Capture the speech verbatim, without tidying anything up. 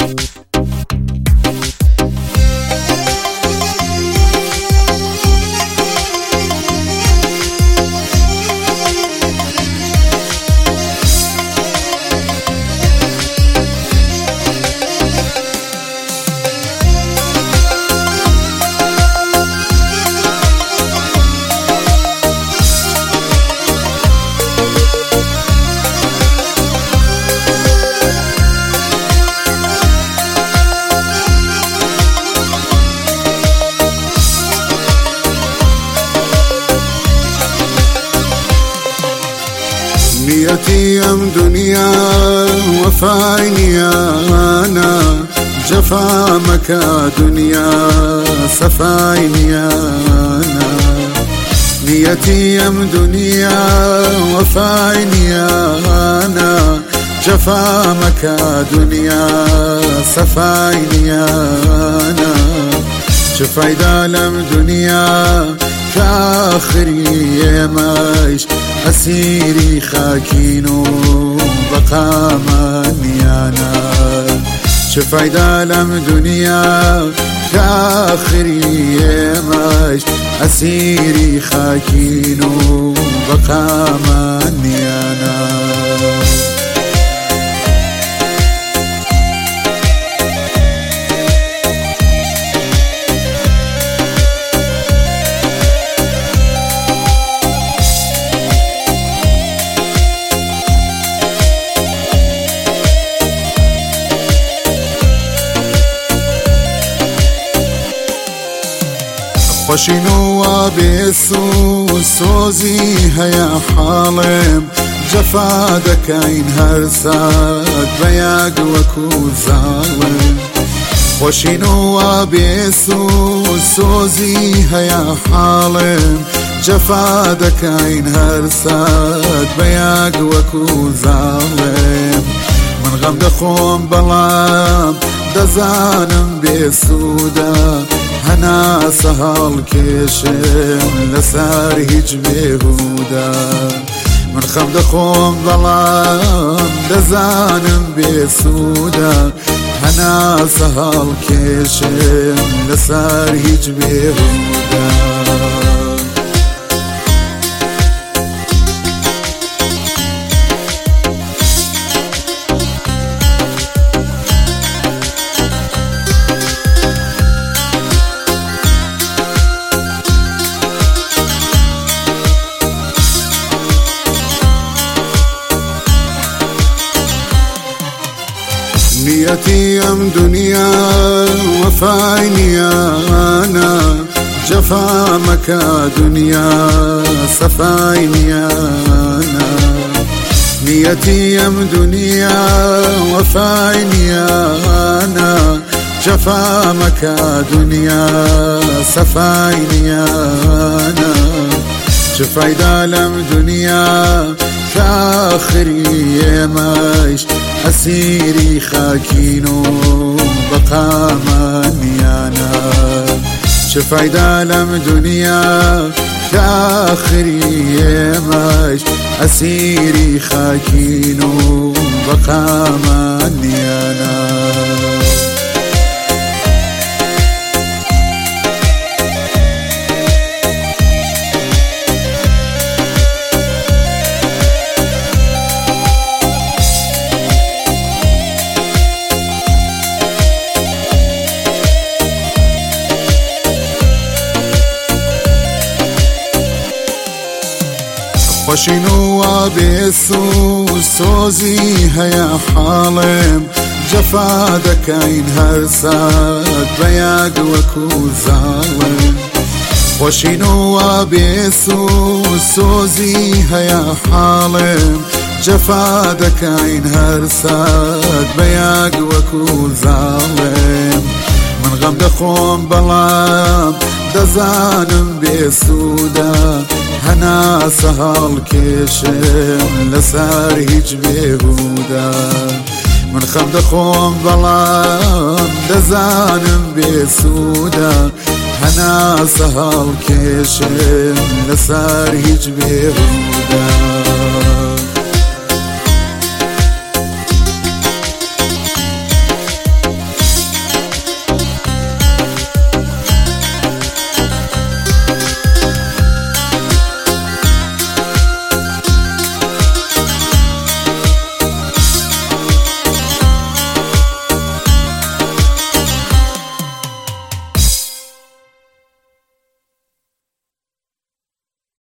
نيتي أم دنيا وفايني أنا جفا مكا دنيا صفايني أنا نيتي أم دنيا وفايني أنا جفا مكا دنيا صفايني أنا شفايدا لم دنيا كاخري مايش أسيري خاكينو بقى ماني أنا شفايدا لم دنيا كاخري مايش أسيري خاكينو بقى ماني أنا خوشینو بیسو سوزی هیا حالم جفا دکین هر ساد بیاگ وکو ظالم خوشینو بیسو سوزی هیا حالم جفا دکین هر ساد بیاگ وکو ظالم من غم دخوم بلام دزانم بیسودا هنا سهل كشم لسار هيج بهودا من خمد خوم ظلام دزانم بسودا هنا سهل كشم لسار هيج بهودا نيتي أم دنيا وفايني أنا جفا مكا دنيا صفايني أنا نيتي أم دنيا وفايني أنا جفا مكا دنيا صفايني أنا شفايدا لم دنيا كاخري مايش أسيري خاكينو بقى ماني أنا شفايدا لم دنيا كاخري مايش أسيري خاكينو بقى ماني أنا خوشینو بیسو سوزی هیا حالم جفا دکین هر ساد بیاگ وکو ظالم خوشینو بیسو سوزی هیا حالم جفا دکین هر ساد بیاگ وکو ظالم من غم دخوم بلام دزانم بسودا هنا سهل كشم لسار هيج بهودا من خمد خوم ظلام دزانم بسودا هنا سهل كشم لسار هيج بهودا